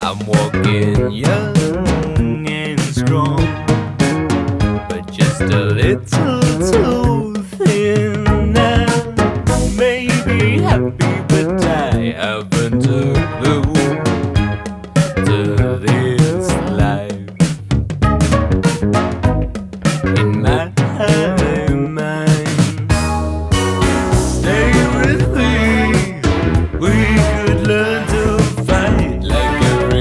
I'm walking young and strong, but just a little too